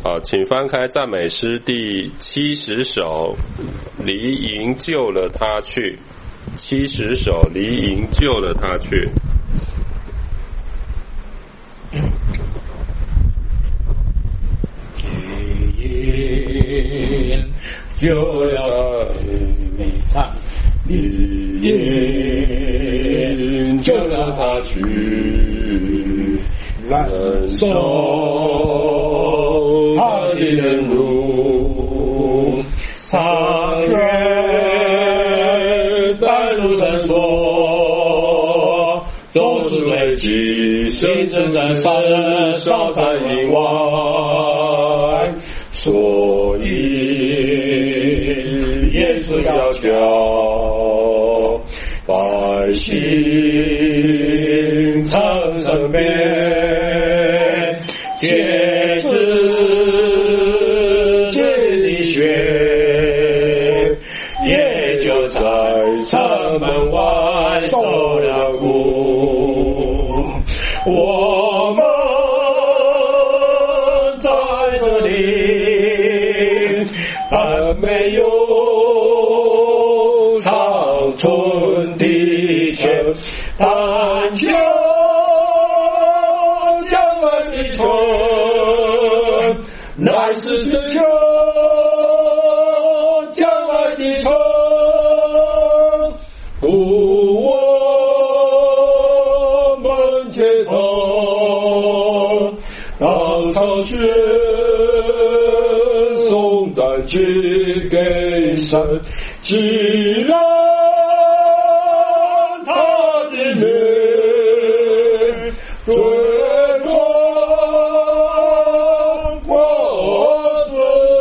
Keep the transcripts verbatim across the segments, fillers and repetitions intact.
好，请翻开赞美诗第七十首，离营救了他去。七十首，离营救了他去。 离营救了他，离营救了他去。忍受他的忍辱，苍天白露闪烁，总是危机，星辰在山烧在营外，所以耶稣要叫百姓唱声遍，借着这里血，也就在城门外受了苦。我们在这里还没有长春的泉，但求将来的春，乃是寻求将来的春，故我们接头，当朝宣颂赞去给神，既然他的名最终过存，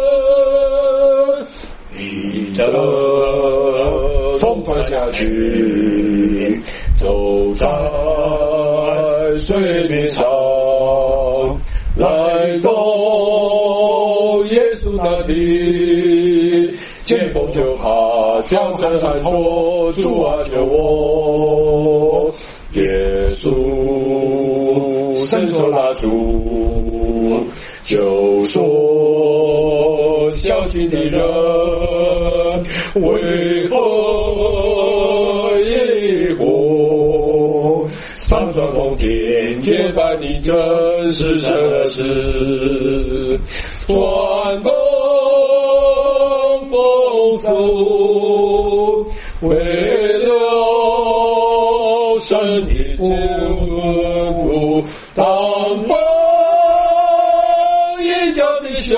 你的冲传下去，走在水面上，来到耶稣那里，见风就怕，江山喊错，主啊救我！耶稣伸手拉住，就说小心的人，为何野火上转风天，揭发你真是神的事，传动风速，为了神的救赎，当风一脚的笑，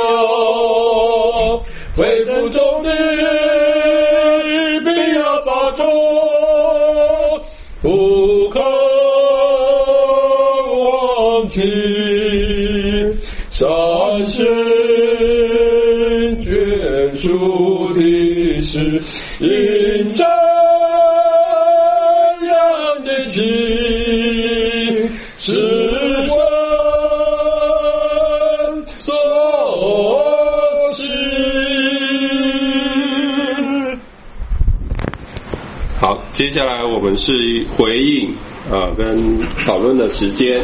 肺腑中的必要抓住，不可忘记山神眷属的事，因这样的情是神所示。 好，接下来我们是回应啊跟讨论的时间。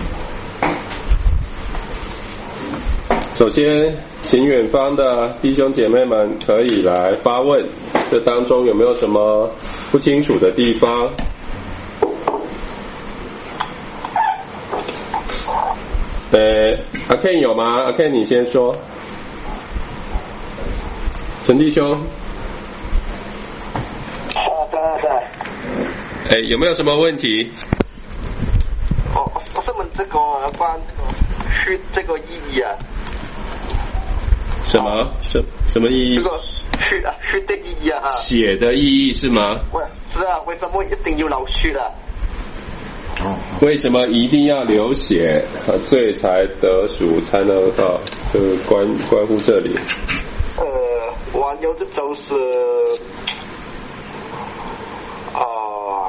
首先，请远方的弟兄姐妹们可以来发问，这当中有没有什么不清楚的地方？呃，阿 Ken 有吗？阿 Ken 你先说。陈弟兄。 啊，在在。 哎，有没有什么问题？ 我我是问这个关这个血这个意义啊。 什么？什什么意义？ 这个血啊，血的意义啊。 血的意义是吗？ 喂，是啊，为什么一定要流血啊？ 为什么一定要流血，罪才得赎，才能到？这个关关乎这里。 呃，网友的就是啊，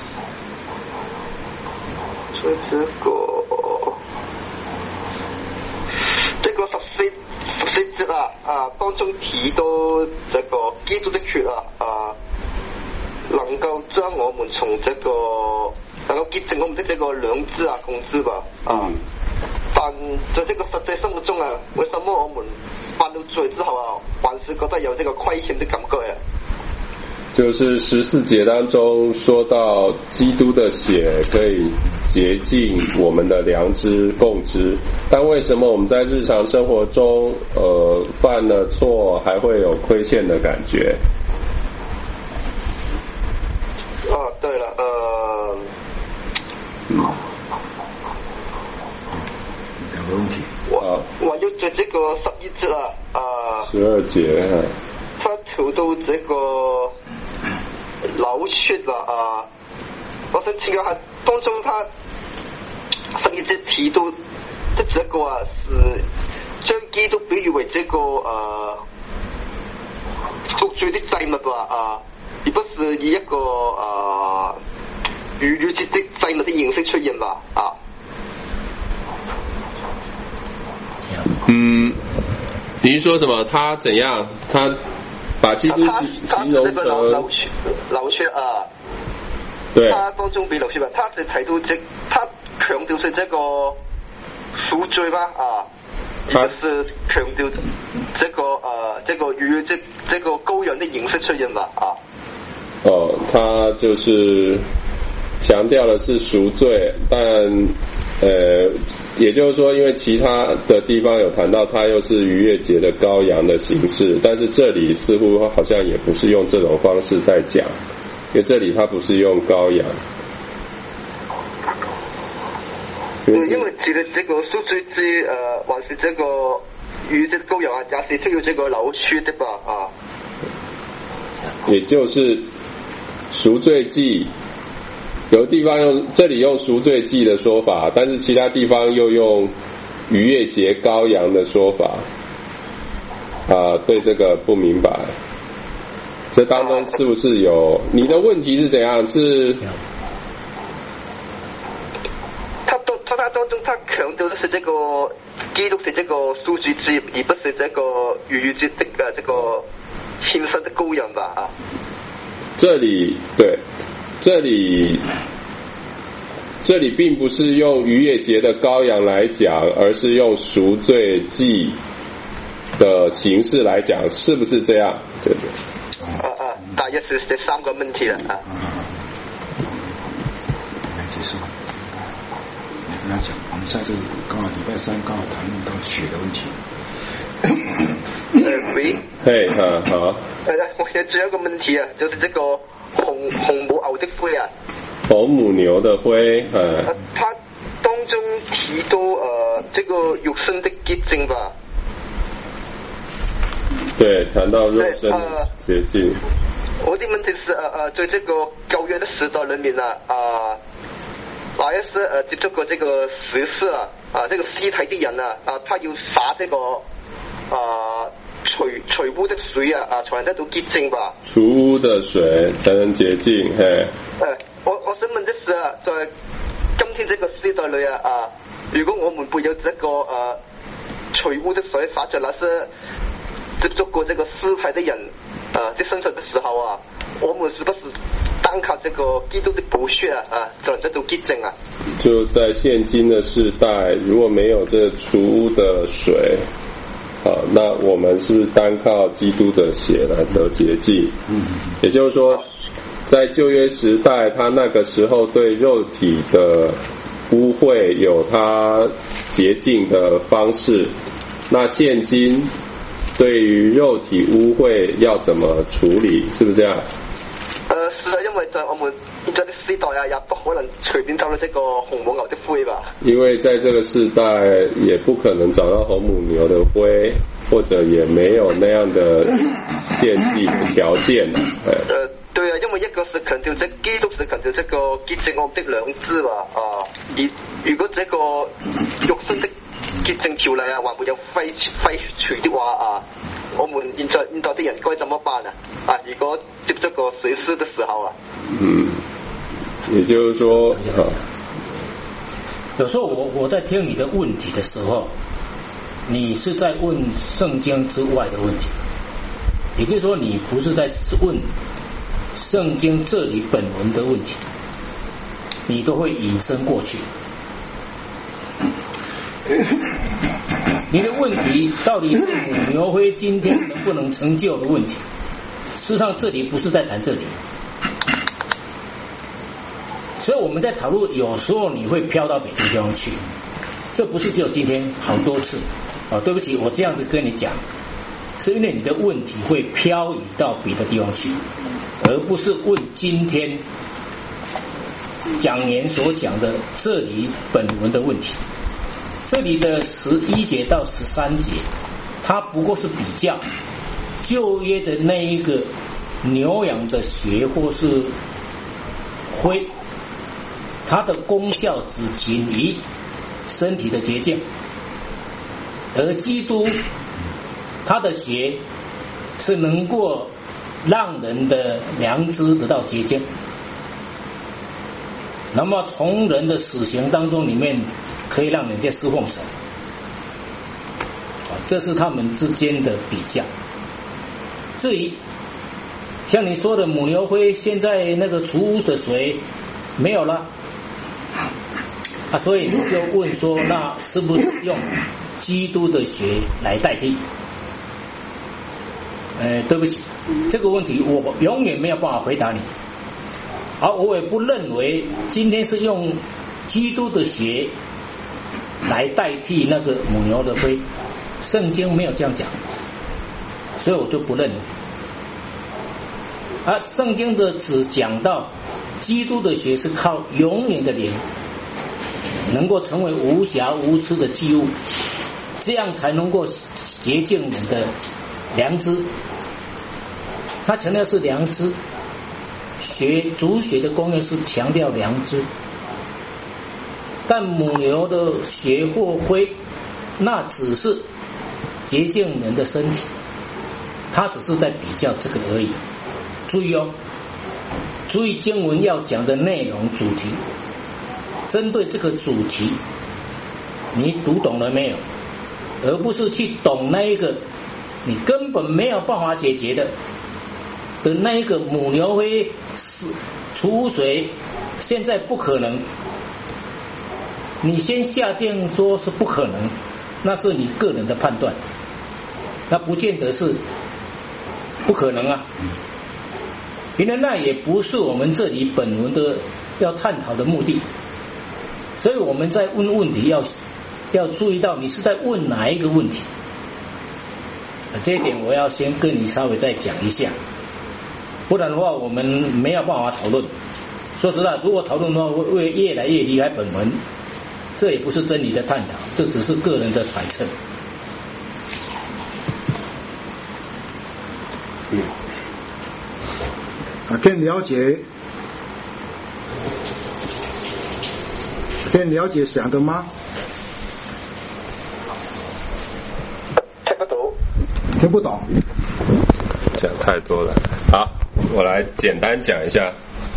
这这个这个十四十四节啊啊当中提到这个基督的血啊啊，能够将我们从这个能够潔淨我們的這個良知啊、共知吧啊，但但在这个实际生活中啊，为什么我们犯了罪之后啊，还是觉得有这个亏欠的感觉啊？ 就是十四节当中说到基督的血可以洁净我们的良知共知，但为什么我们在日常生活中呃犯了错还会有亏欠的感觉？ 哦，对了，呃， 两个问题。 我我就在这个十一节啊，啊， 十二节哈， 他提到这个流血了啊，我想请教下当中他十一节提到的这个啊，是将基督比喻为这个呃赎罪的祭物吧啊，而不是以一个呃逾越节的祭物的形式出现吧啊。 嗯，你是说什么？他怎样？他把基督形容成流血，流血啊！ 对， 他当中比流血吧，他只提到这，他强调是这个赎罪吧啊，也是强调这个呃这个逾越这这个羔羊的形式出现吧啊。 哦，他就是强调的是赎罪，但呃。也就是说，因为其他的地方有谈到它又是逾越节的羔羊的形式，但是这里似乎好像也不是用这种方式在讲，因为这里它不是用羔羊。 对，因为指的这个赎罪祭呃，还是这个逾越节的羔羊啊，也是需要这个流血的吧啊。 也就是赎罪祭。有地方用这里用赎罪祭的说法，但是其他地方又用逾越节羔羊的说法，啊、呃，对这个不明白。这当中是不是有你的问题是怎样？是他当他他当中他强调的是这个基督是这个赎罪祭，而不是这个逾越节的呃这个献身的羔羊吧啊。 这里对。这里，这里并不是用逾越节的羔羊来讲，而是用赎罪祭的形式来讲，是不是这样？对对。 啊啊，大约是这三个问题了啊。 来结束。你跟他讲，我们在这里刚好礼拜三刚好谈论到血的问题。 呃，喂。 嘿，哈好。 呃，我现在最后一个问题啊，就是这个。红红母牛的灰啊， 红母牛的灰，呃， 呃，他当中提到呃这个肉身的洁净吧？ 对，谈到肉身的洁净。 我的问题是呃呃，在这个旧约的时代里面啊啊，那一是呃接触过这个死尸啊啊这个尸体的人啊啊，他要洒这个啊。除除污的水啊啊，才能得到洁净吧？ 除污的水才能洁净，嘿。 呃，我我想问的是啊，在今天这个时代里啊啊，如果我们不有这个呃除污的水洒在那些接触过这个尸体的人啊的身上的时候啊，我们是不是单靠这个基督的补血啊啊，才能得到洁净啊？ 就在现今的世代，如果没有这除污的水。好，那我们是不是单靠基督的血来得洁净？嗯，也就是说，在旧约时代，他那个时候对肉体的污秽有他洁净的方式，那现今对于肉体污秽要怎么处理？是不是这样？ 呃，是啊，因为在我们现在的时代啊，也不可能随便找到这个红母牛的灰吧。因为在这个时代，也不可能找到红母牛的灰，或者也没有那样的献祭条件。 呃，对啊，因为一个是强调这基督是强调这个洁净我们的良知吧啊，而如果这个肉身的洁净条例啊，还没有廢廢除的話啊，我們現在現在的人該怎麼辦啊？啊，如果接觸過死屍的時候啊， 嗯，也就是說，啊， 有時候我我在聽你的問題的時候，你是在問聖經之外的問題，也就是說你不是在問聖經這裡本文的問題，你都會引申過去。 你的问题到底是母牛灰今天能不能成就的问题。事实上，这里不是在谈这里，所以我们在讨论，有时候你会飘到别的地方去，这不是只有今天，好多次啊。对不起，我这样子跟你讲，是因为你的问题会漂移到别的地方去，而不是问今天讲言所讲的这里本文的问题。这里的十一节到十三节，它不过是比较旧约的那一个牛羊的血或是灰，它的功效只仅于身体的洁净，而基督他的血是能够让人的良知得到洁净，那么从人的死刑当中里面可以让人家侍奉神，这是他们之间的比较。至于像你说的母牛灰，现在那个储物的水没有了啊，所以你就问说，那是不是用基督的血来代替？呃，对不起，这个问题我永远没有办法回答你。而我也不认为今天是用基督的血来代替那个母牛的灰，圣经没有这样讲，所以我就不认为。而圣经的只讲到基督的血是靠永远的灵，能够成为无瑕无疵的祭物，这样才能够洁净人的良知。他强调是良知，血主血的功能是强调良知，但母牛的血或灰那只是洁净人的身体，他只是在比较这个而已。注意哦，注意经文要讲的内容主题，针对这个主题你读懂了没有，而不是去懂那一个你根本没有办法解决的的那一个母牛灰储水现在不可能，你先下定说是不可能，那是你个人的判断，那不见得是不可能啊。因为那也不是我们这里本文的要探讨的目的，所以我们在问问题要要注意到你是在问哪一个问题，这一点我要先跟你稍微再讲一下，不然的话我们没有办法讨论。说实在，如果讨论的话会越来越离开本文，这也不是真理的探讨，这只是个人的揣测。 嗯啊，更了解，更了解想的吗？ 听不懂， 听不懂， 讲太多了。好，我来简单讲一下。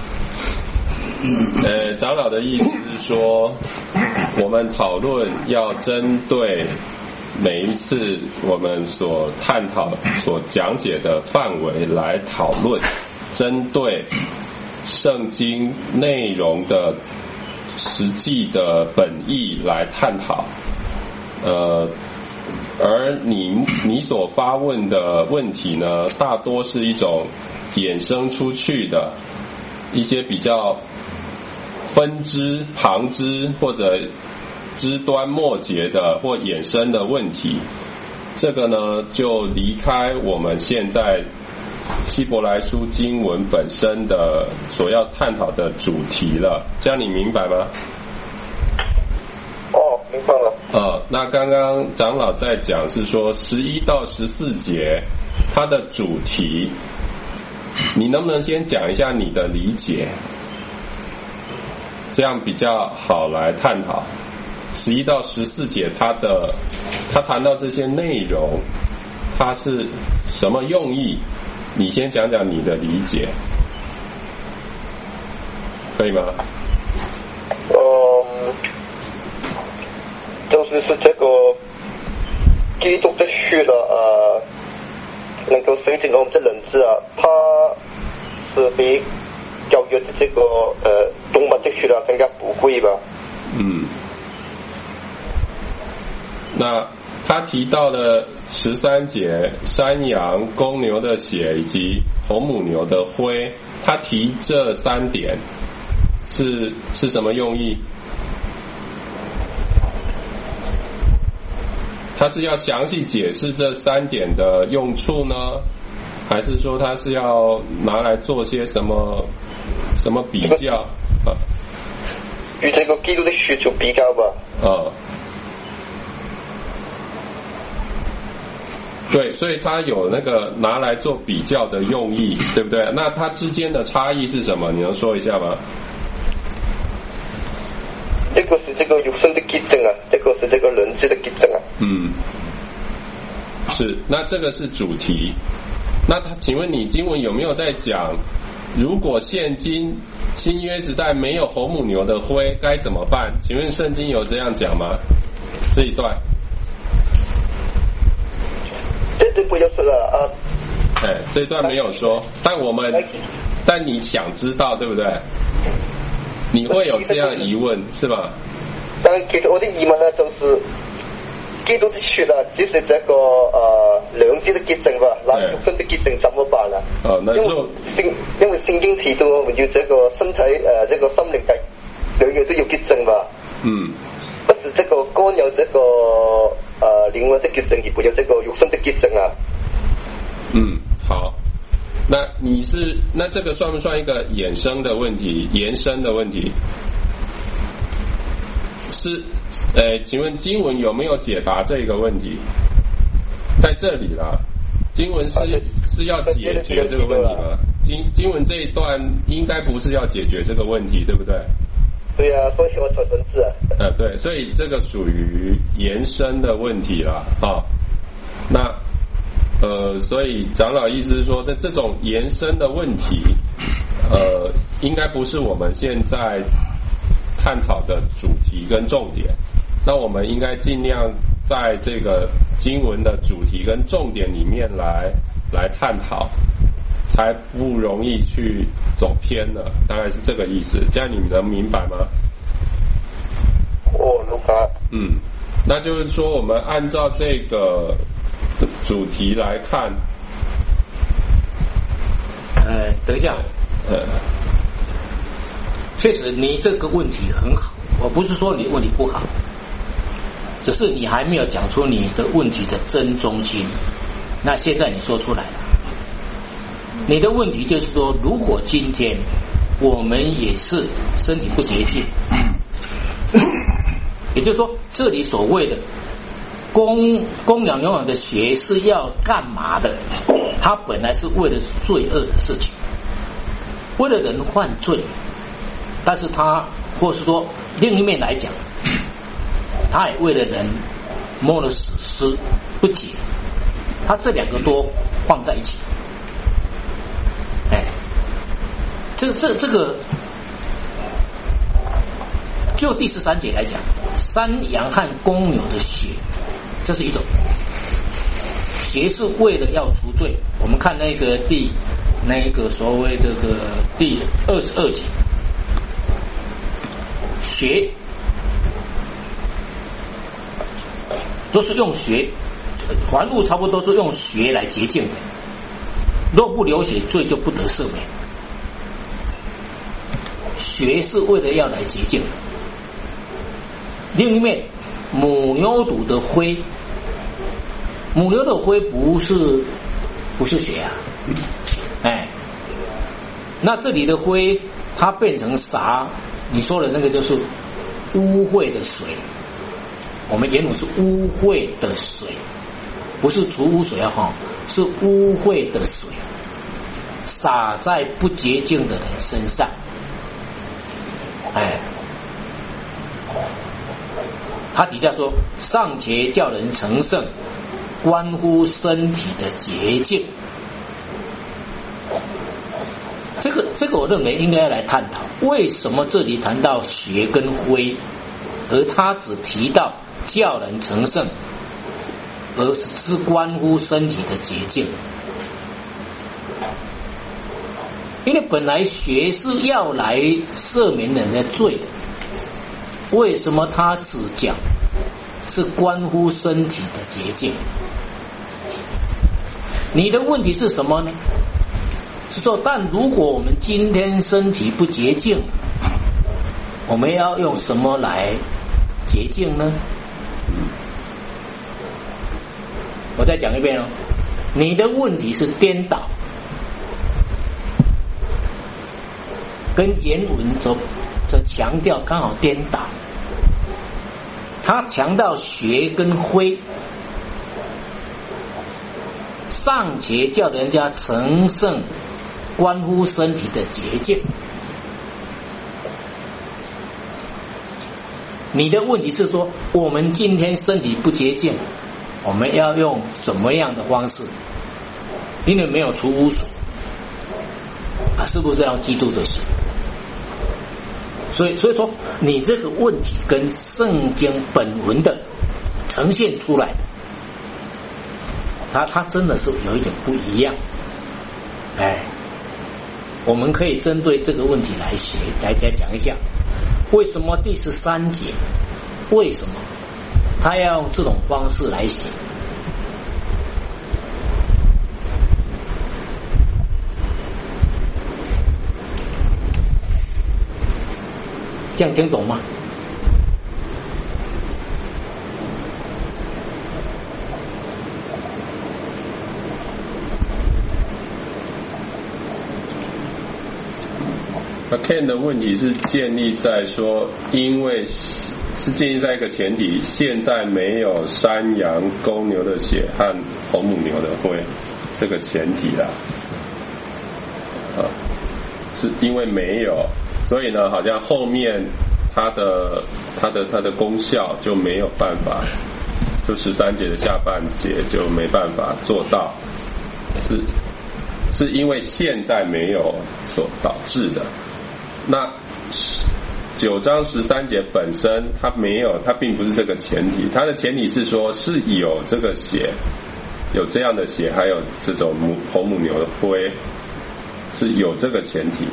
呃，长老的意思是说，我们讨论要针对每一次我们所探讨、所讲解的范围来讨论。针对圣经内容的实际的本意来探讨，呃，而你你所发问的问题呢，大多是一种衍生出去的一些比较分支、旁支或者枝端末节的或衍生的问题，这个呢就离开我们现在希伯来书经文本身的所要探讨的主题了，这样你明白吗？ 哦，明白了。 呃，那刚刚长老在讲是说十一到十四节它的主题，你能不能先讲一下你的理解，这样比较好来探讨。十一到十四节它的他谈到这些内容，它是什么用意？你先讲讲你的理解，可以吗？ 嗯，就是是这个基督的血的呃，能够生进我们的人质啊，它是比旧约的这个呃动物的血的更加宝贵吧？ 嗯，那他提到的十三节山羊、公牛的血以及红母牛的灰，他提这三点是是什么用意？他是要详细解释这三点的用处呢，还是说他是要拿来做些什么什么比较啊？ 与这个基督的血做比较吧。 啊，对，所以他有那个拿来做比较的用意，对不对？那它之间的差异是什么？你能说一下吗？ 这个是这个肉身的洁净啊，这个是这个人质的洁净啊。 嗯，是。那这个是主题。那他，请问你经文有没有在讲，如果现今新约时代没有红母牛的灰该怎么办？请问圣经有这样讲吗？这一段？ 这段不要说了啊。 哎，这一段没有说，但我们，但你想知道对不对？你会有这样疑问是吧？ 当然，其实我的疑问呢，就是基督的血呢，只是这个呃两肢的洁净吧，那肉身的洁净怎么办呢？ 哦，那就圣因为圣经提到我们要这个身体呃这个心灵的两样都要洁净吧。 嗯。 但是这个光有这个呃灵魂的洁净，而不有这个肉身的洁净啊。 嗯，好。那你是那这个算不算一个衍生的问题、延伸的问题？是，呃，请问经文有没有解答这个问题？在这里啦，经文是是要解决这个问题吗？经经文这一段应该不是要解决这个问题，对不对？ 对啊，分析我传文字啊。 呃，对，所以这个属于延伸的问题啦，啊，那。呃，所以长老意思是说，在这种延伸的问题，呃，应该不是我们现在探讨的主题跟重点。那我们应该尽量在这个经文的主题跟重点里面来来探讨，才不容易去走偏了。大概是这个意思，这样你们能明白吗？ 哦，明白。 嗯，那就是说，我们按照这个主题来看， 呃，等一下， 呃， 确实你这个问题很好，我不是说你问题不好，只是你还没有讲出你的问题的真中心。那现在你说出来了，你的问题就是说，如果今天我们也是身体不洁净，也就是说，这里所谓的公公羊牛羊的血是要干嘛的？它本来是为了罪恶的事情，为了人犯罪，但是他或是说另一面来讲，他也为了人摸了死尸不解，他这两个都放在一起。哎，这这这个，就第十三节来讲，山羊和公牛的血。这是一种血是为了要除罪。我们看那个第那个所谓这个第二十二节，血都是用血，凡物差不多都是用血来洁净的。若不流血，罪就不得赦免。血是为了要来洁净的。另一面，母牛犊的灰，母牛的灰不是不是血啊，哎，那这里的灰它变成啥？你说的那个就是污秽的水，我们原文是污秽的水，不是除污水啊哈，是污秽的水，洒在不洁净的人身上，哎。他底下说，尚且叫人成圣，关乎身体的洁净。这个这个我认为应该来探讨，为什么这里谈到血跟灰，而他只提到叫人成圣，而是关乎身体的洁净。因为本来血是要来赦免人的罪的，为什么他只讲是关乎身体的洁净。你的问题是什么呢？是说，但如果我们今天身体不洁净，我们要用什么来洁净呢？我再讲一遍哦，你的问题是颠倒，跟原文所所强调刚好颠倒。他强调血跟灰，上节叫人家成圣，关乎身体的洁净。你的问题是说，我们今天身体不洁净，我们要用什么样的方式？因为没有除污水啊，是不是要基督的血？所以，所以说你这个问题跟圣经本文的呈现出来，它它真的是有一点不一样。哎，我们可以针对这个问题来写，来再讲一下，为什么第十三节，为什么他要用这种方式来写？这样听懂吗？ 那 Ken 的问题是建立在说，因为是建立在一个前提，现在没有山羊、公牛的血和红母牛的灰，这个前提啦，啊，是因为没有。所以呢，好像后面它的它的它的功效就没有办法，就十三节的下半节就没办法做到，是是因为现在没有所导致的。那九章十三节本身它没有，它并不是这个前提，它的前提是说是有这个血，有这样的血，还有这种母红母牛的灰，是有这个前提。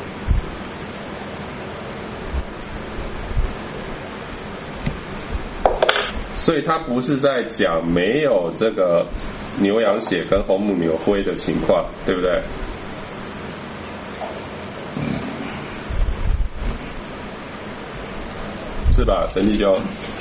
所以他不是在讲没有这个牛羊血跟红母牛灰的情况，对不对？是吧，陈弟兄？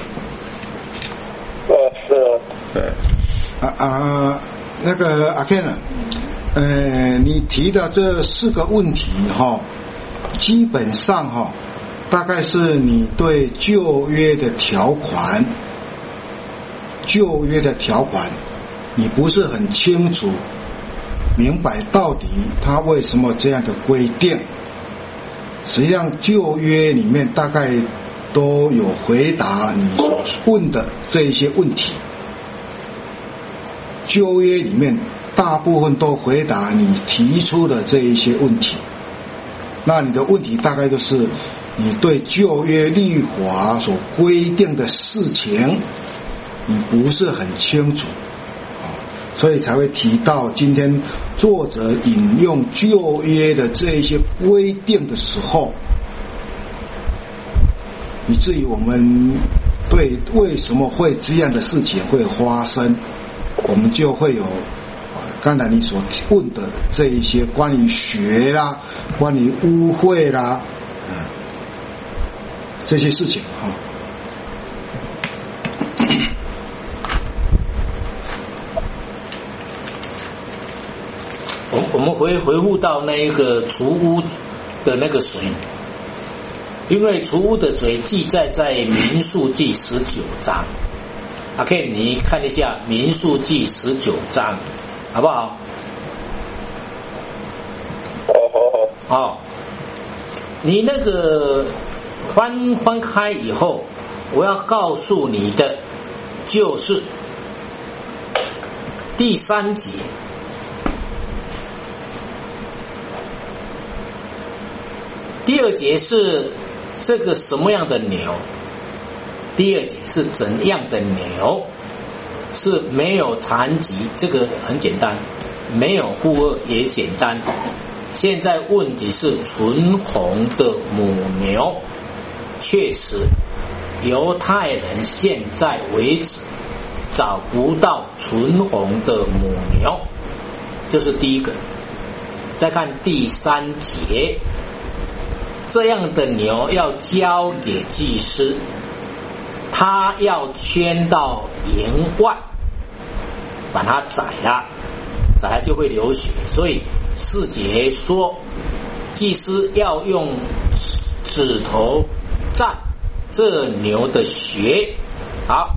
呃，是。 对。 啊啊，那个阿 Ken， 呃，你提的这四个问题哈，基本上哈，大概是你对旧约的条款。旧约的条款你不是很清楚明白到底他为什么这样的规定。实际上旧约里面大概都有回答你所问的这一些问题，旧约里面大部分都回答你提出的这一些问题。那你的问题大概就是你对旧约律法所规定的事情你不是很清楚，所以才会提到今天作者引用旧约的这一些规定的时候，以至于我们对为什么会这样的事情会发生，我们就会有刚才你所问的这一些关于血啦、关于污秽啦、嗯、这些事情啊。 我们回回复到那一个除污的那个水，因为除污的水记载在民数记十九章。OK， 你看一下民数记十九章，好不好？ 好好好。 哦，你那个翻翻开以后，我要告诉你的就是第三节。第二节是这个什么样的牛？第二节是怎样的牛？是没有残疾，这个很简单，没有负二也简单。现在问题是纯红的母牛，确实犹太人现在为止找不到纯红的母牛，这是第一个。再看第三节，这样的牛要交给祭司，他要牵到营外，把它宰了，宰了就会流血。所以四节说，祭司要用指头蘸这牛的血。好，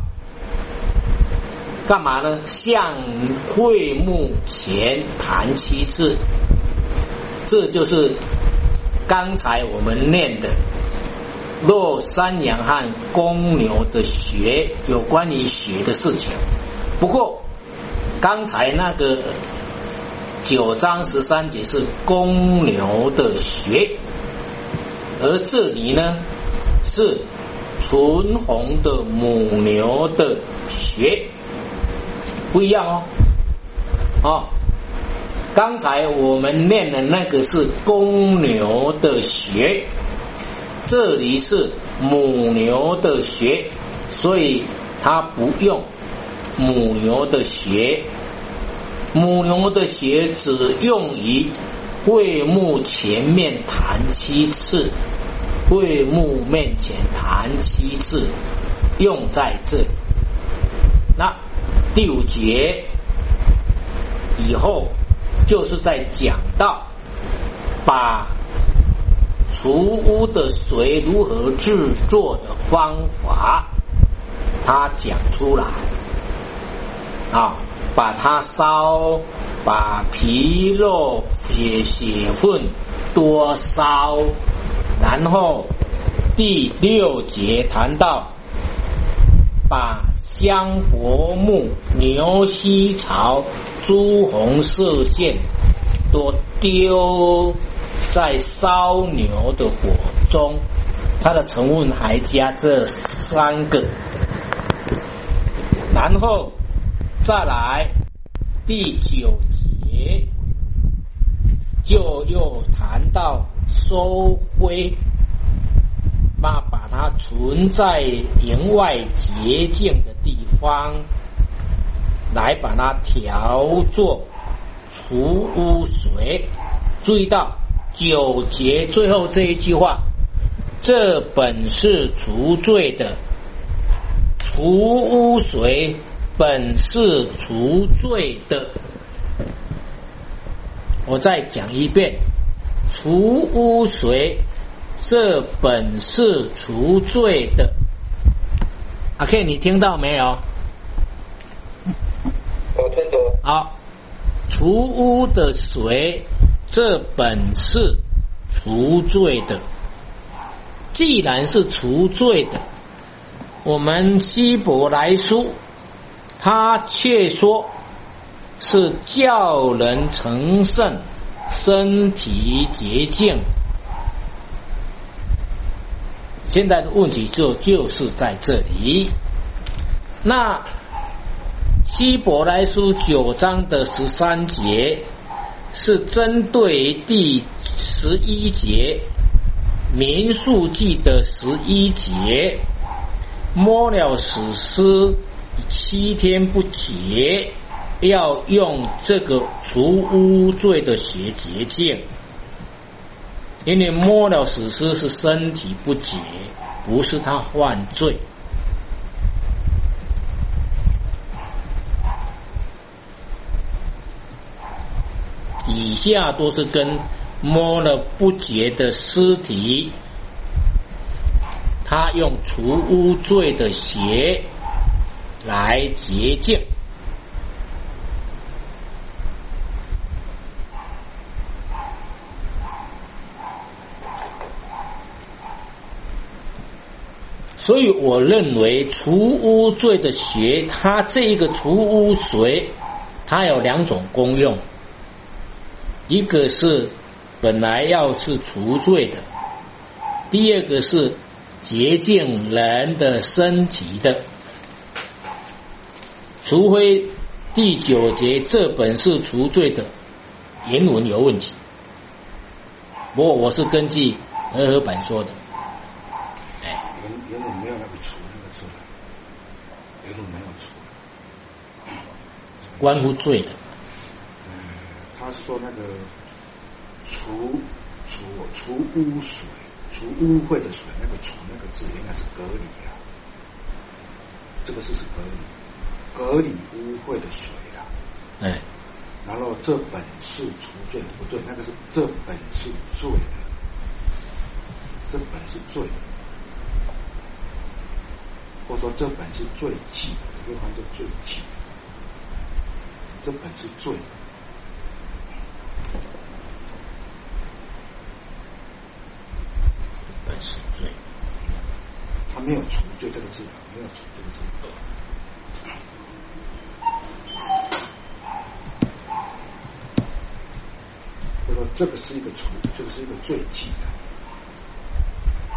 干嘛呢？向会幕前弹七次。这就是刚才我们念的若山羊和公牛的血，有关于血的事情。不过刚才那个九章十三节是公牛的血，而这里呢是纯红的母牛的血，不一样哦。哦，刚才我们念的那个是公牛的血，这里是母牛的血，所以它不用母牛的血。母牛的血只用于会幕前面弹七次，会幕面前弹七次，用在这里。那第五节以后就是在讲到把除污的水如何制作的方法，他讲出来啊，把它烧，把皮肉血血分多烧，然后第六节谈到把香柏木、牛膝槽、朱红色线都丢在烧牛的火中，它的成分还加这三个。然后再来第九节就又谈到收灰，把把它存在营外洁净的地方，来把它调作除污水。注意到九节最后这一句话，这本是除罪的，除污水本是除罪的。我再讲一遍，除污水这本是除罪的。OK， 你听到没有？ 我听到。 好，除污的水这本是除罪的。既然是除罪的，我们希伯来书他却说是叫人成圣，身体洁净。现在的问题就就是在这里。那希伯来书九章的十三节是针对第十一节，民数记的十一节，摸了死尸七天不洁，要用这个除污罪的血洁净。因为摸了死尸是身体不洁，不是他犯罪。以下都是跟摸了不洁的尸体，他用除污罪的血来洁净。所以我认为除污罪的血，它这一个除污水，它有两种功用。一个是本来要是除罪的，第二个是洁净人的身体的。除非第九节这本是除罪的原文有问题，不过我是根据和合版说的。 原原文没有那个除结论没有错。 关乎罪的。 嗯，他是说那个除除除污水、除污秽的水，那个除那个字应该是隔离啊，这个字是隔离，隔离污秽的水啦。 哎， 然后这本是除罪，不对，那个是这本是罪的，这本是罪，或者说这本是罪记，这个地方叫罪记，这本是罪。 本是罪， 他没有除罪这个字，没有除这个字。就说这个是一个除，这个是一个罪记的。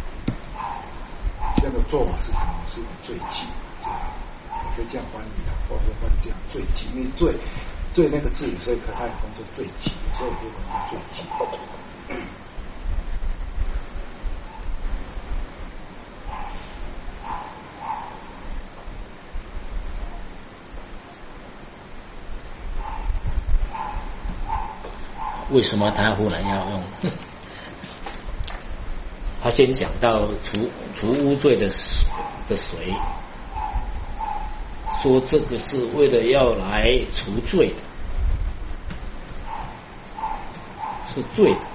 这样的做法是什么？是一个罪记，这样我可以这样翻译的，或者说翻这样罪记，因为罪罪那个字，所以可它也翻作罪记，所以可以翻作罪记。 为什么他忽然要用？他先讲到除除污罪的的水，说这个是为了要来除罪的，是罪的，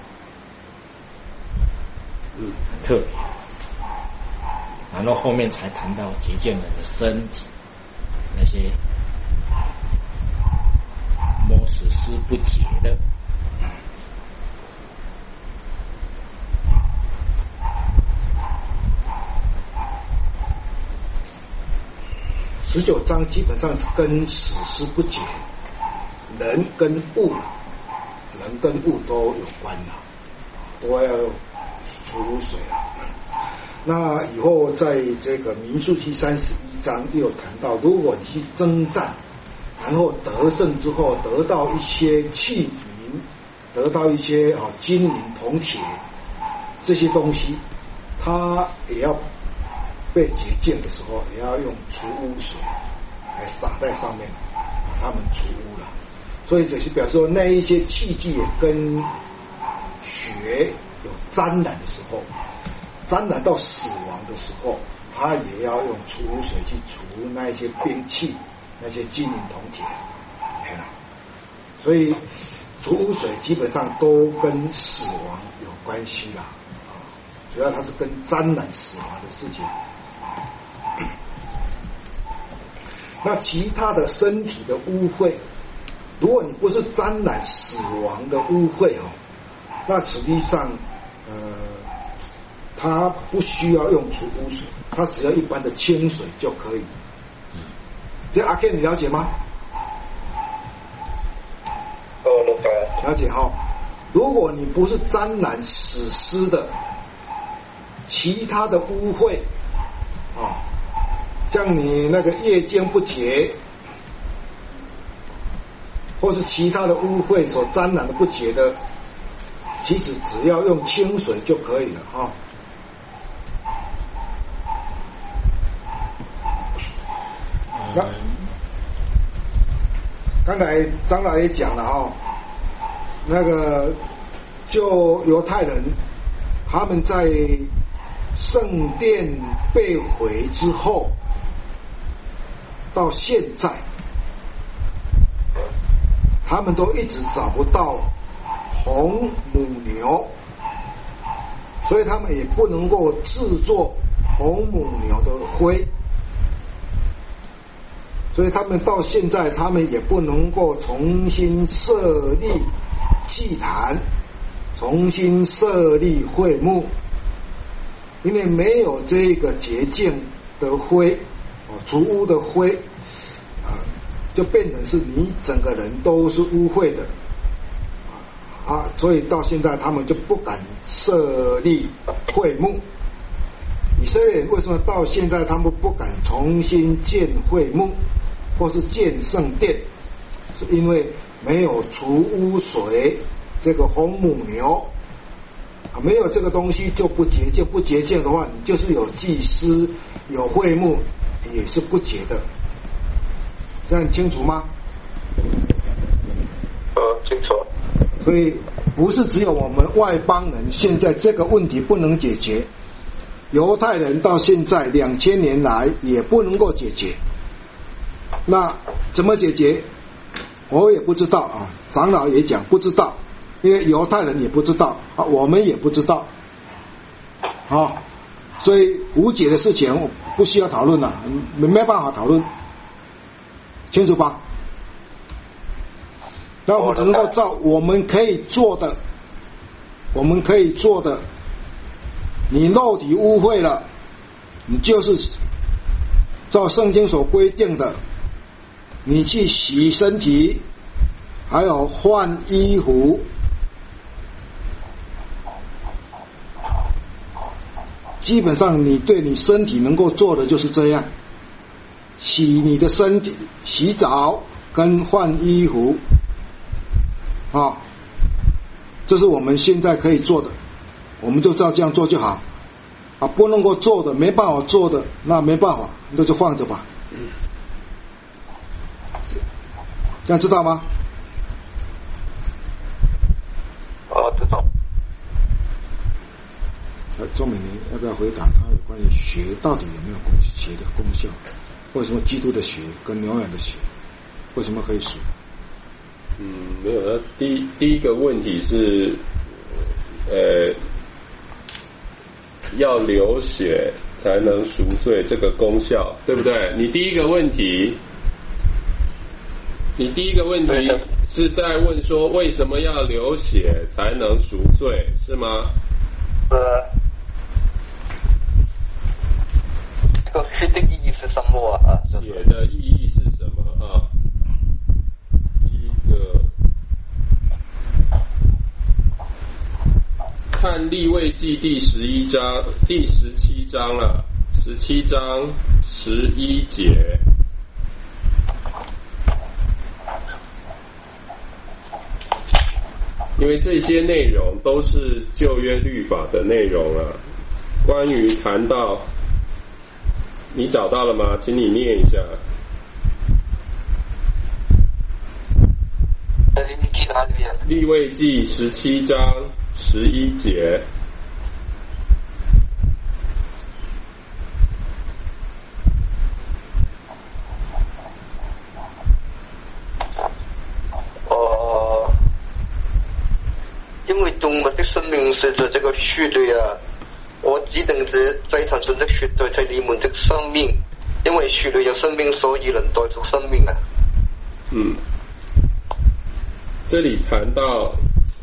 嗯， 特别。然后后面才谈到洁净人的身体，那些摸死尸不洁的。 十九章基本上是跟死尸不洁，人跟物，人跟物都有关的，都要除污水了。那以后在这个民数记三十一章又谈到，如果你去征战，然后得胜之后得到一些器皿，得到一些啊金银铜铁这些东西，它也要被洁净的时候，也要用除污水来洒在上面，把它们除污了。所以这是表示说，那一些器具也跟血有沾染的时候，沾染到死亡的时候，它也要用除污水去除那一些兵器、那些金银铜铁。所以除污水基本上都跟死亡有关系啦，主要它是跟沾染死亡的事情。那其他的身体的污秽，如果你不是沾染死亡的污秽哦，那实际上呃，它不需要用除污水，它只要一般的清水就可以。这阿 Ken 你了解吗？ 哦，了解。 了解哈。如果你不是沾染死尸的，其他的污秽啊。像你那个夜间不洁，或是其他的污秽所沾染的不洁的，其实只要用清水就可以了哈。那刚才长老也讲了哈，那个就犹太人他们在圣殿被毁之后，到现在他们都一直找不到红母牛，所以他们也不能够制作红母牛的灰，所以他们到现在他们也不能够重新设立祭坛，重新设立会幕，因为没有这个洁净的灰，除污的灰啊，就变成是你整个人都是污秽的啊，所以到现在他们就不敢设立会幕。以色列人为什么到现在他们不敢重新建会幕或是建圣殿？是因为没有除污水，这个红母牛啊，没有这个东西就不洁净，不洁净的话，你就是有祭司有会幕也是不解的，这样清楚吗？ 呃，清楚。 所以不是只有我们外邦人现在这个问题不能解决，犹太人到现在两千年来也不能够解决。那怎么解决？我也不知道啊，长老也讲不知道，因为犹太人也不知道啊，我们也不知道啊，所以无解的事情不需要讨论了，没没办法讨论，清楚吧？那我们只能够照我们可以做的，我们可以做的，你肉体污秽了，你就是照圣经所规定的，你去洗身体，还有换衣服，基本上你对你身体能够做的就是这样，洗你的身体，洗澡跟换衣服啊，这是我们现在可以做的，我们就照这样做就好啊，不能够做的，没办法做的，那没办法，那就放着吧。这样知道吗？ 哦，知道。 呃，钟美玲要不要回答他有关于血到底有没有功血的功效？为什么基督的血跟牛羊的血为什么可以数？ 嗯，没有。那第一第一个问题是，呃，要流血才能赎罪，这个功效对不对？你第一个问题，你第一个问题是在问说为什么要流血才能赎罪，是吗？ 呃，这个血的意义是什么啊？ 血的意义是什么啊？第一个，看利未记第十一章、第十七章了，十七章十一节。因为这些内容都是旧约律法的内容啊。关于谈到，你找到了吗？请你念一下。利未记十七章十一节。 因为动物的生命随着这个血对啊，我只等着在产生这血对才你们这个生命，因为血对有生命，所以能带出生命啊。 嗯，这里谈到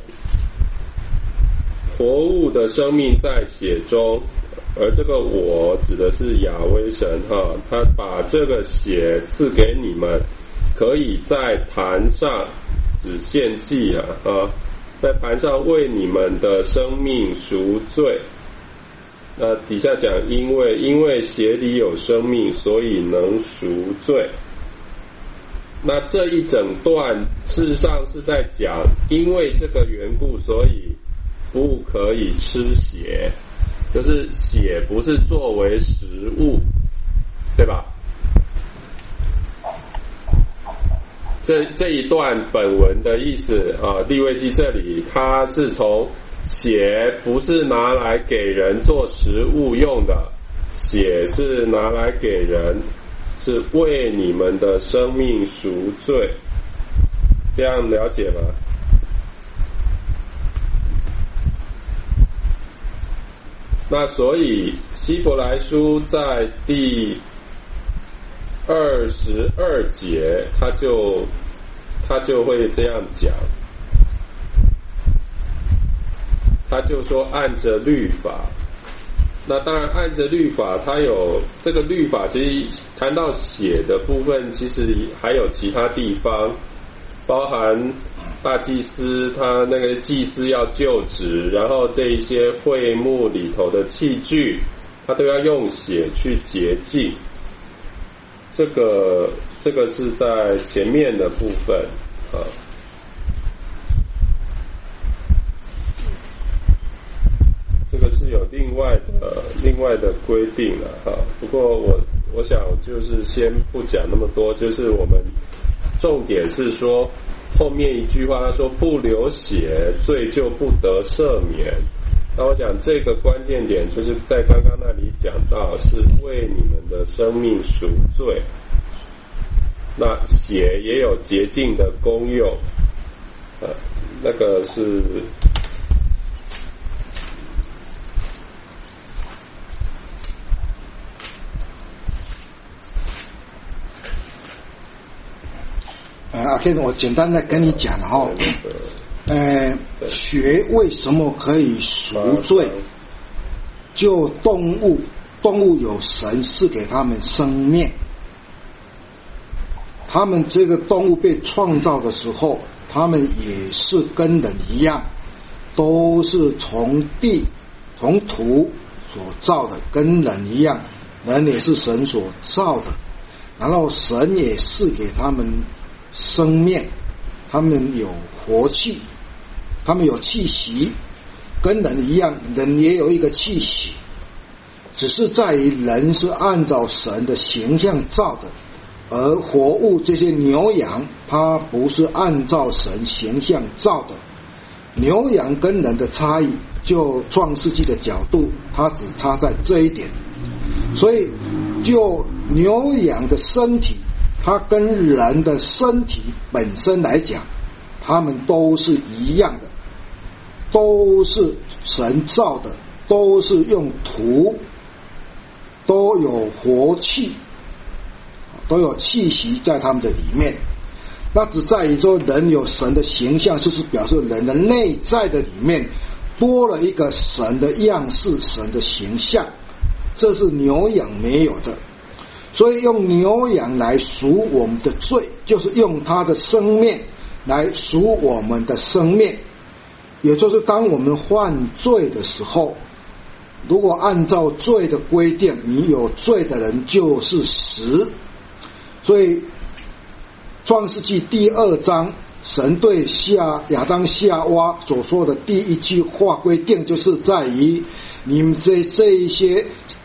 活物的生命在血中，而这个我指的是亚威神哈，他把这个血赐给你们，可以在坛上只献祭啊啊。在坛上为你们的生命赎罪。那底下讲，因为因为血里有生命，所以能赎罪。那这一整段事实上是在讲，因为这个缘故，所以不可以吃血，就是血不是作为食物，对吧？这这一段本文的意思啊，利未记这里它是从血不是拿来给人做食物用的，血是拿来给人，是为你们的生命赎罪，这样了解吗？那所以希伯来书在第二十二节，他就他就会这样讲，他就说按着律法。那当然按着律法，它有这个律法，其实谈到血的部分，其实还有其他地方，包含大祭司他那个祭司要就职，然后这一些会幕里头的器具，他都要用血去洁净。这个这个是在前面的部分啊。这个是有另外的另外的规定了哈，不过我我想就是先不讲那么多，就是我们重点是说后面一句话，他说不流血，罪就不得赦免。那我想这个关键点就是在刚刚那里讲到，是为你们的生命赎罪。那血也有洁净的功用，呃，那个是呃，阿 Ken， 我简单的跟你讲哈，呃，血为什么可以赎罪？就动物，动物有神赐给他们生命，他们这个动物被创造的时候，他们也是跟人一样，都是从地、从土所造的，跟人一样，人也是神所造的。然后神也赐给他们生命，他们有活气，他们有气息，跟人一样，人也有一个气息，只是在于人是按照神的形象造的，而活物这些牛羊，它不是按照神形象造的。牛羊跟人的差异，就创世纪的角度，它只差在这一点。所以就牛羊的身体，它跟人的身体本身来讲，它们都是一样的，都是神造的，都是用土，都有活气，都有气息在他们的里面。那只在于说人有神的形象，就是表示人的内在的里面多了一个神的样式，神的形象，这是牛羊没有的。所以用牛羊来赎我们的罪，就是用它的生命来赎我们的生命。也就是当我们犯罪的时候，如果按照罪的规定，你有罪的人就是死。所以创世纪第二章，神对夏亚当夏娃所说的第一句话规定，就是在于你们这这一些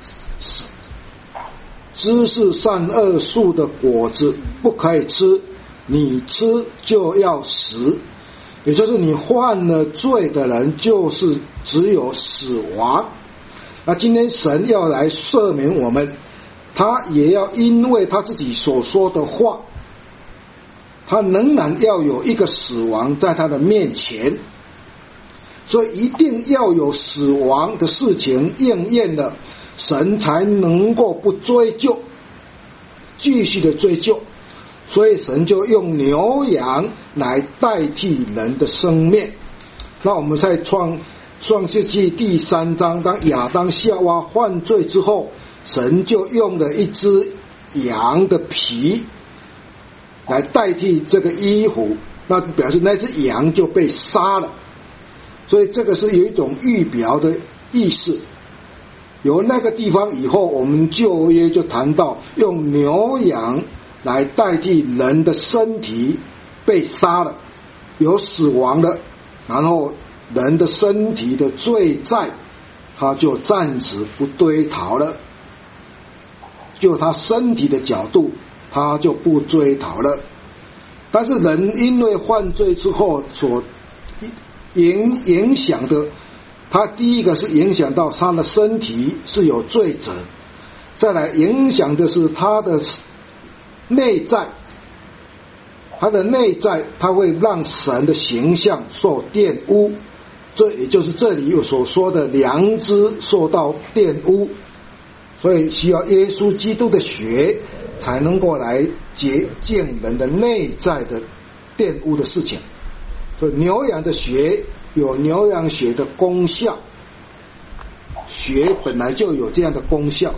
知识善恶树的果子不可以吃，你吃就要死。也就是你犯了罪的人，就是只有死亡。那今天神要来赦免我们，他也要因为他自己所说的话，他仍然要有一个死亡在他的面前，所以一定要有死亡的事情应验了，神才能够不追究，继续的追究。所以神就用牛羊来代替人的生命。那我们在创创世纪第三章，当亚当夏娃犯罪之后，神就用了一只羊的皮来代替这个衣服，那表示那只羊就被杀了。所以这个是有一种预表的意思。由那个地方以后，我们旧约就谈到用牛羊来代替人的身体被杀了，有死亡了，然后人的身体的罪债，他就暂时不追讨了。就他身体的角度，他就不追讨了。但是人因为犯罪之后所影影响的，他第一个是影响到他的身体是有罪责，再来影响的是他的内在，他的内在他会让神的形象受玷污，这也就是这里有所说的良知受到玷污。所以需要耶稣基督的血才能够来洁净人的内在的玷污的事情。所以牛羊的血有牛羊血的功效，血本来就有这样的功效，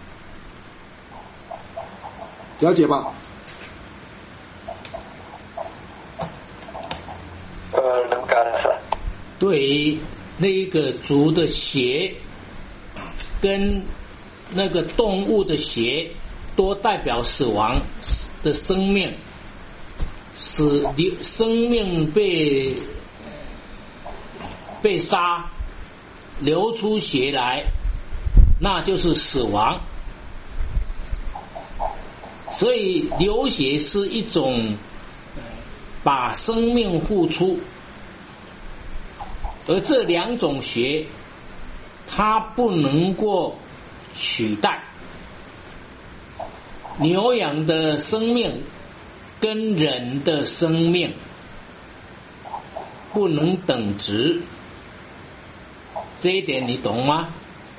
了解吧？ 呃，能干是。 对于那一个猪的血跟那个动物的血，都代表死亡的生命，使生命被被杀，流出血来，那就是死亡。 所以流血是一种把生命付出，而这两种血它不能够取代。牛羊的生命跟人的生命不能等值，这一点你懂吗？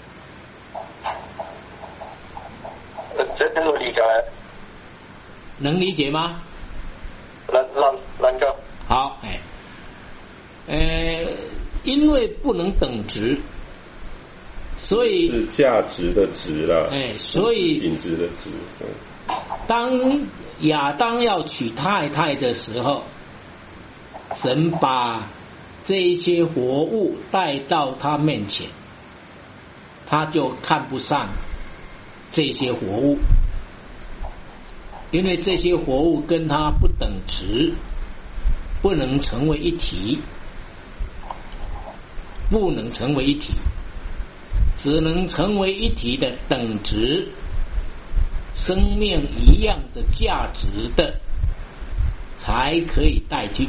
这这个理解， 能理解吗？ 能能能够。 好，哎，呃，因为不能等值，所以是价值的值啦， 哎，所以品质的值。嗯， 当亚当要娶太太的时候，神把这一些活物带到他面前，他就看不上这些活物，因为这些活物跟他不等值，不能成为一体，不能成为一体，只能成为一体的等值生命一样的价值的才可以代替。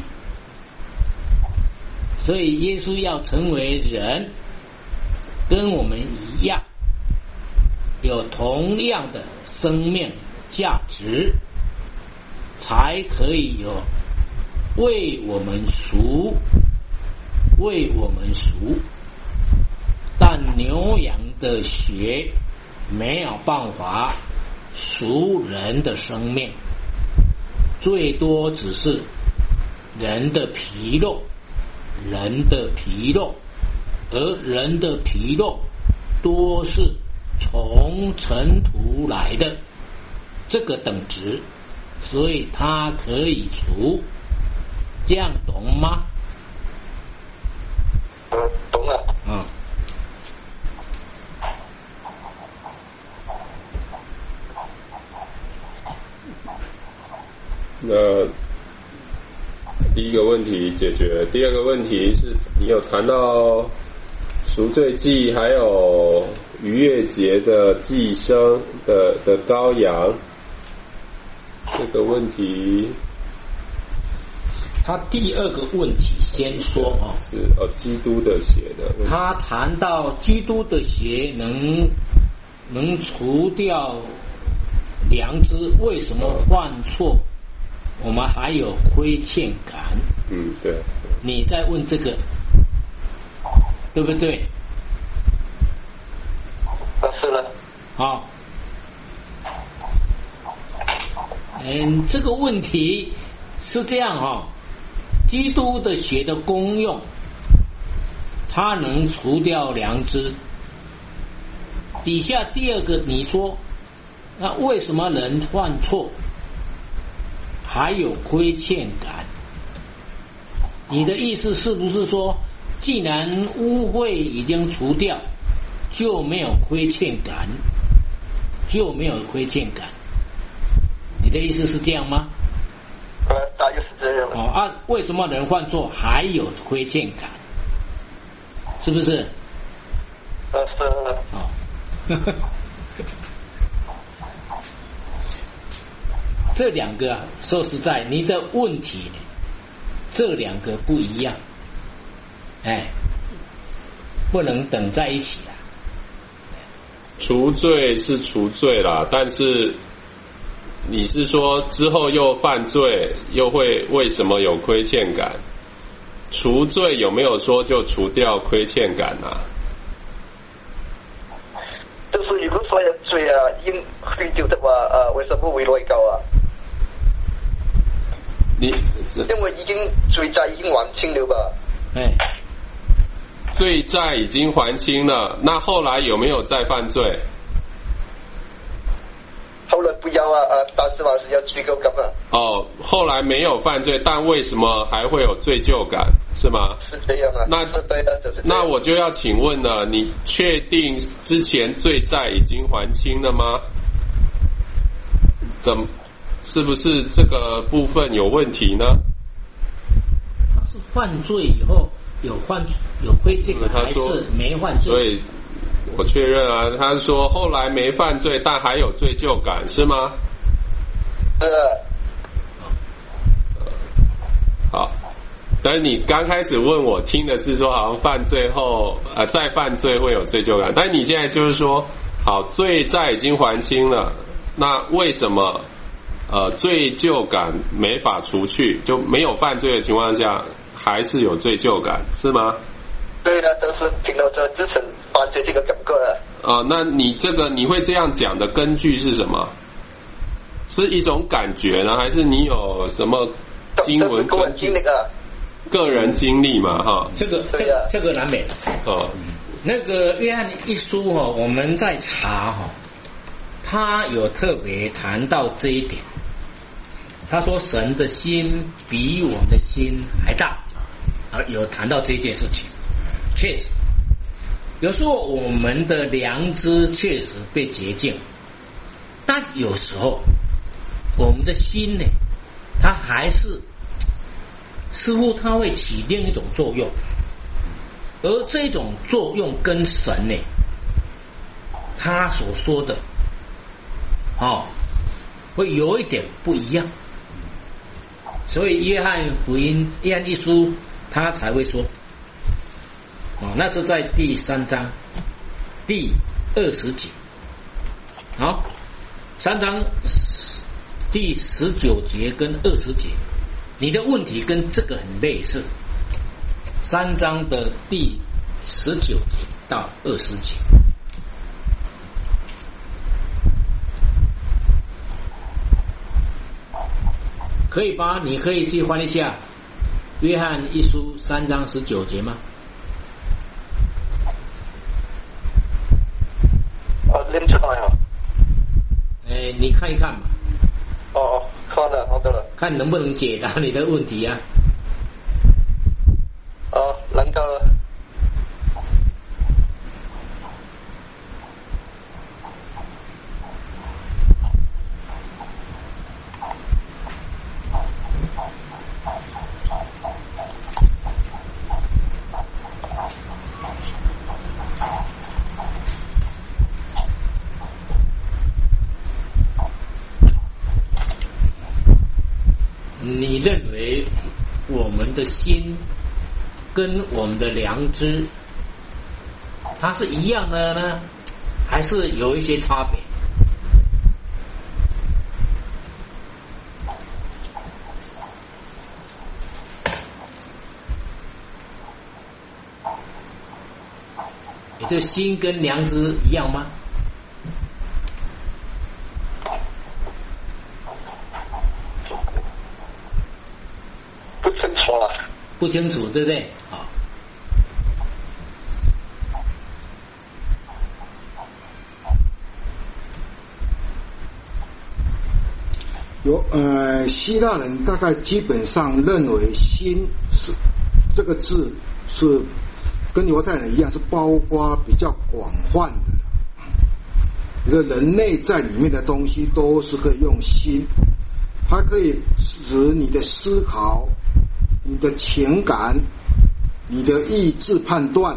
所以耶稣要成为人，跟我们一样有同样的生命价值，才可以有为我们赎，为我们赎。但牛羊的血没有办法赎人的生命，最多只是人的皮肉，人的皮肉，而人的皮肉多是从尘土来的，这个等值，所以它可以除，这样懂吗？ 嗯，懂了。 嗯。 那第一个问题解决，第二个问题是你有谈到赎罪祭，还有逾越节的祭牲的的羔羊，这个问题。 他第二个问题先说啊， 是哦，基督的血的问题。 他谈到基督的血能能除掉良知，为什么犯错？我们还有亏欠感。 嗯，对。 你在问这个，对不对？ 啊，是的。 好。嗯，这个问题是这样哈、哦，基督的血的功用，它能除掉良知。底下第二个你说，那为什么人犯错？还有亏欠感，你的意思是不是说，既然污秽已经除掉，就没有亏欠感，就没有亏欠感？你的意思是这样吗？ 呃，大约是这样的。 哦啊，为什么人犯错还有亏欠感？是不是？ 呃，是的。 哦。这两个啊，说实在，你的问题呢，这两个不一样，哎，不能等在一起啊。 除罪是除罪啦，但是你是说之后又犯罪，又会为什么有亏欠感？除罪有没有说就除掉亏欠感啊？ 就是如果说有罪啊，应去掉的话，呃，为什么會內疚啊？ 你因為已經罪債已經還清了吧？ 哎， 罪债已經還清了，那後來有沒有再犯罪？ 後來不要啊，呃，但是還是有罪疚感啊。 哦，後來沒有犯罪，但為什麼還會有罪疚感？是嗎？ 是這樣啊。 那是對的，就是這樣。 那我就要請問了，你確定之前罪債已經還清了嗎？怎麼？是不是這個部分有問題呢？ 他是犯罪以後有犯有亏欠感，還是沒犯罪？ 所以我確認啊，他說後來沒犯罪，但還有罪疚感，是嗎？ 对的。 好，但是你刚开始问我听的是说，好像犯罪后呃再犯罪会有罪疚感，但你现在就是说，好，罪债已经还清了，那为什么呃罪疚感没法除去，就没有犯罪的情况下还是有罪疚感，是吗？ 对的，都是停留着之前犯罪这个感觉的。 啊，那你这个你会这样讲的根据是什么？是一种感觉呢，还是你有什么经文个人经历啊？ 个人经历嘛，哈。 这个这个这个难免。 哦， 那个约翰一书哈，我们在查哈，他有特别谈到这一点。他说神的心比我们的心还大，啊，有谈到这件事情。确实，有时候我们的良知确实被洁净，但有时候我们的心呢，它还是似乎它会起另一种作用，而这种作用跟神呢，他所说的哦，会有一点不一样。所以约翰福音约翰一书他才会说哦，那是在第三章第二十节。好，三章第十九节跟二十节，你的问题跟这个很类似。三章的第十九节到二十节，可以吧？你可以去翻一下约翰一书三章十九节吗？ 哦，念出来啊。 哎，你看一看嘛。 哦哦，看了，好的了。 看能不能解答你的问题啊？ 哦，能够了。 你认为我们的心跟我们的良知它是一样的呢，还是有一些差别？你这心跟良知一样吗？不清楚，对不对？好， 有呃，希腊人大概基本上认为心是这个字是跟犹太人一样，是包括比较广泛的。你的人内在里面的东西都是可以用心，它可以使你的思考、你的情感、你的意志判断，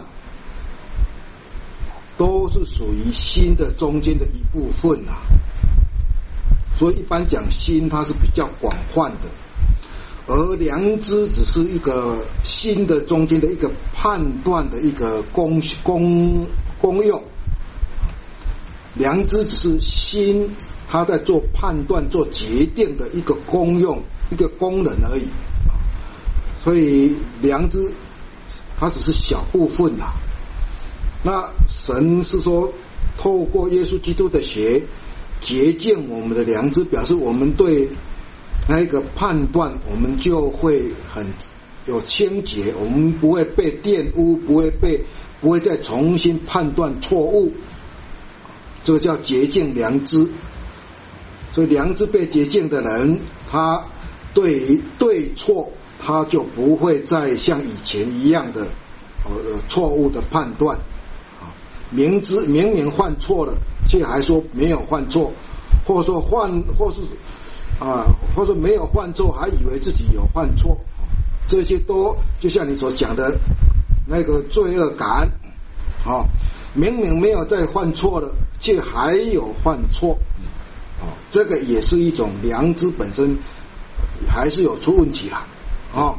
都是属于心的中间的一部分啊。所以一般讲心，它是比较广泛的，而良知只是一个心的中间的一个判断的一个功功功用。良知只是心它在做判断、做决定的一个功用、一个功能而已。所以良知它只是小部分啦。那神是说透过耶稣基督的血洁净我们的良知，表示我们对那一个判断我们就会很有清洁，我们不会被玷污，不会被不会再重新判断错误，这个叫洁净良知。所以良知被洁净的人，他对于对错他就不会再像以前一样的呃错误的判断，明知明明犯错了，却还说没有犯错，或者说犯或是啊，或者没有犯错，还以为自己有犯错，这些都就像你所讲的那个罪恶感啊，明明没有再犯错了，却还有犯错啊， 这个也是一种良知本身还是有出问题了啊、哦。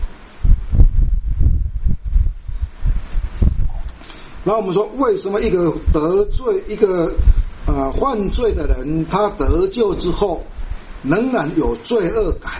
那我们说，为什么一个得罪一个呃犯罪的人，他得救之后仍然有罪恶感？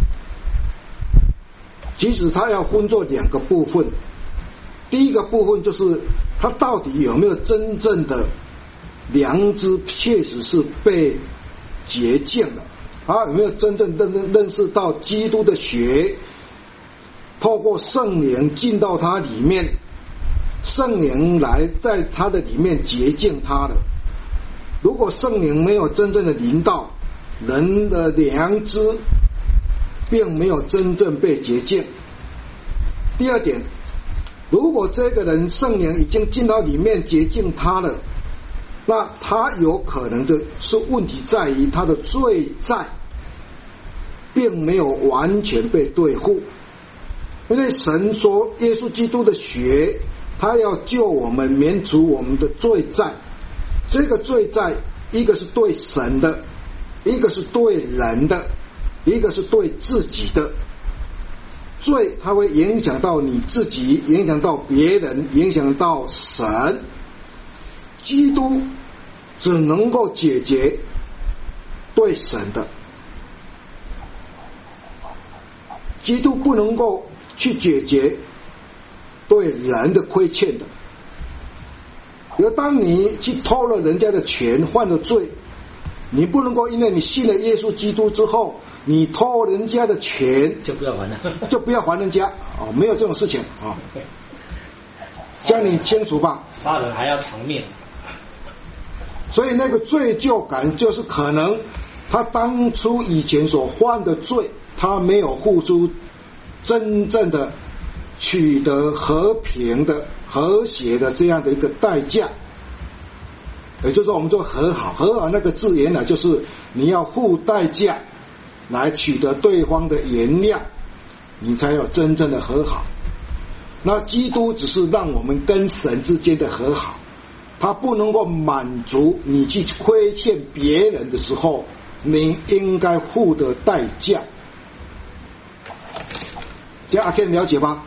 其实他要分作两个部分，第一个部分就是他到底有没有真正的良知，确实是被洁净了啊？有没有真正认认识到基督的血，透过圣灵进到他里面，圣灵来在他的里面洁净他了。如果圣灵没有真正的临到，人的良知并没有真正被洁净。第二点，如果这个人圣灵已经进到里面洁净他了，那他有可能的是问题在于他的罪债并没有完全被对付。因为神说耶稣基督的血，他要救我们免除我们的罪债，这个罪债一个是对神的，一个是对人的，一个是对自己的。罪它会影响到你自己，影响到别人，影响到神。基督只能够解决对神的，基督不能够去解决对人的亏欠的。比如当你去偷了人家的钱，犯了罪，你不能够因为你信了耶稣基督之后，你偷人家的钱就不要还了， 就不要还人家哦，没有这种事情啊。这样你清楚吧？ 杀人还要偿命。 所以那个罪疚感就是可能他当初以前所犯的罪，他没有付出真正的取得和平的和谐的这样的一个代价。也就是说，我们说和好，和好那个字原来就是你要付代价来取得对方的原谅，你才有真正的和好。那基督只是让我们跟神之间的和好，他不能够满足你去亏欠别人的时候你应该付的代价。这样阿 Ken 了解吗？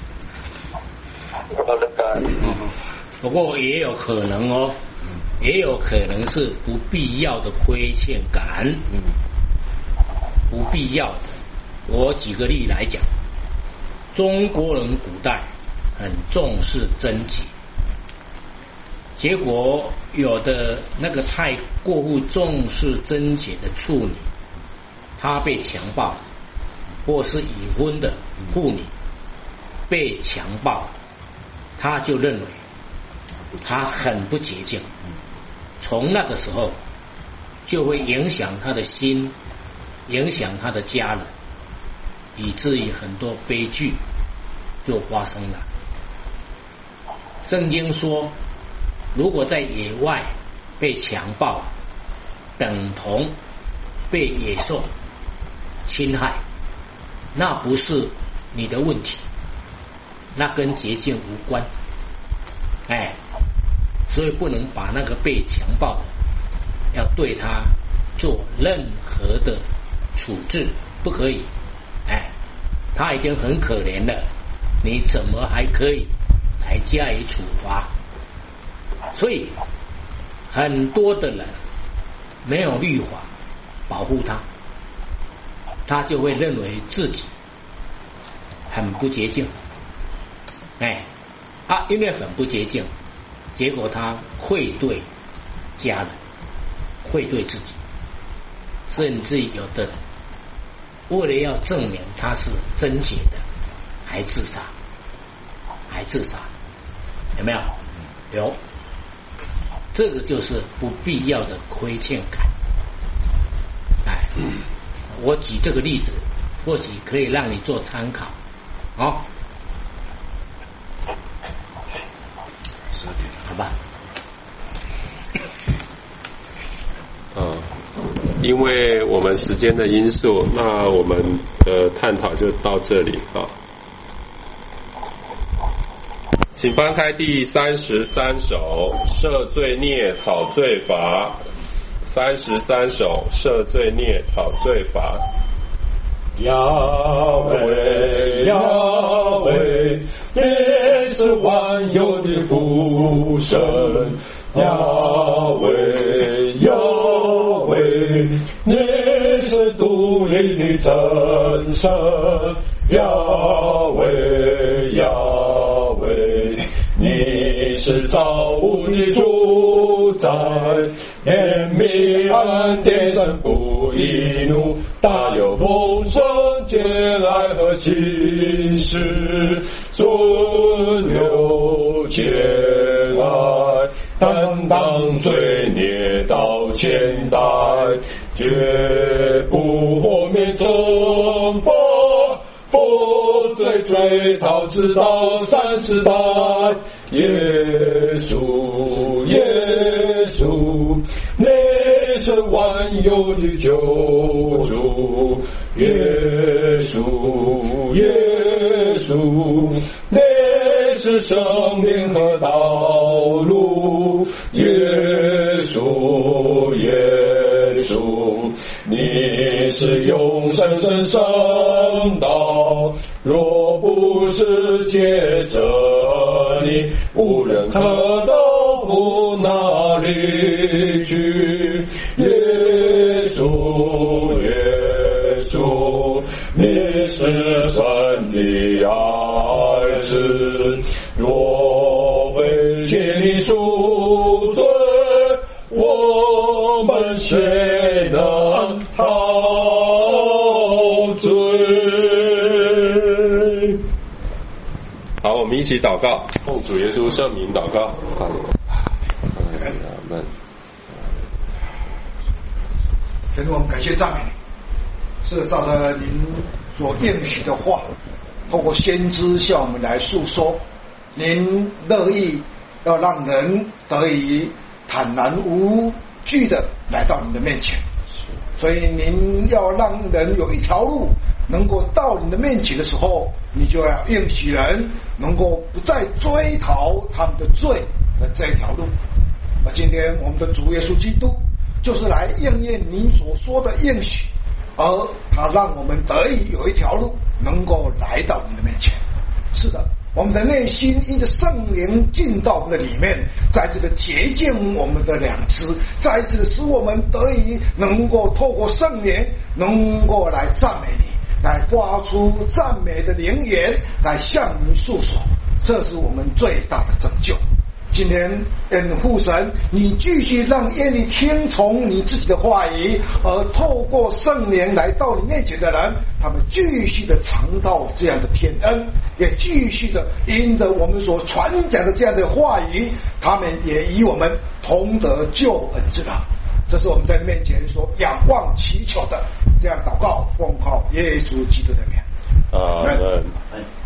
不过也有可能哦，也有可能是不必要的亏欠感，嗯，不必要的。我举个例来讲，中国人古代很重视贞洁，结果有的那个太过乎重视贞洁的处女，她被强暴，或是已婚的妇女被强暴，他就认为他很不洁净，从那个时候就会影响他的心，影响他的家人，以至于很多悲剧就发生了。圣经说，如果在野外被强暴，等同被野兽侵害，那不是你的问题，那跟洁净无关。哎，所以不能把那个被强暴的要对他做任何的处置，不可以。哎，他已经很可怜了，你怎么还可以来加以处罚？所以很多的人没有律法保护他，他就会认为自己很不洁净。哎，啊，因为很不洁净，结果他愧对家人，愧对自己，甚至有的人为了要证明他是贞洁的，还自杀，还自杀，有没有？有，这个就是不必要的亏欠感。哎，我举这个例子，或许可以让你做参考，哦。好吧。 啊，因为我们时间的因素，那我们的探讨就到这里啊。请翻开第三十三首《赦罪孽讨罪法》 三十三首赦罪孽讨罪法。 亚维亚维，你是万有的父神。亚维亚维，你是独一的真神。亚维亚维，你是造物的主宰。怜悯恩典神不易怒，大有丰盛接爱和信实，存留接爱，担当罪孽到千代，绝不豁免惩罚，否罪追讨直到三十代。耶稣耶稣，你是万有的救主。耶稣耶稣，你是生命和道路。耶稣耶稣，你是永生生生道。若不是借着你，无人可到不哪里去。耶稣耶稣，你是神的儿子。若为借你赎罪，我们谁能逃罪？ 好，我们一起祷告，奉主耶稣圣名祷告。阿门。 天父，我们感谢赞美你，是照着您所应许的话，透过先知向我们来诉说，您乐意要让人得以坦然无惧的来到你的面前，所以您要让人有一条路能够到你的面前的时候，你就要应许人能够不再追讨他们的罪的这一条路。而今天我们的主耶稣基督就是来应验您所说的应许，而他让我们得以有一条路能够来到你的面前。是的，我们的内心因着圣灵进到我们的里面，再次的洁净我们的良知，再次的使我们得以能够透过圣灵能够来赞美你，来发出赞美的灵言，来向你诉说，这是我们最大的拯救。今天愿父神，你继续让愿意听从你自己的话语，而透过圣灵来到你面前的人，他们继续的尝到这样的天恩，也继续的因着我们所传讲的这样的话语，他们也与我们同得救恩之道。这是我们在你面前所仰望祈求的，这样祷告奉靠耶稣基督的名。 阿门。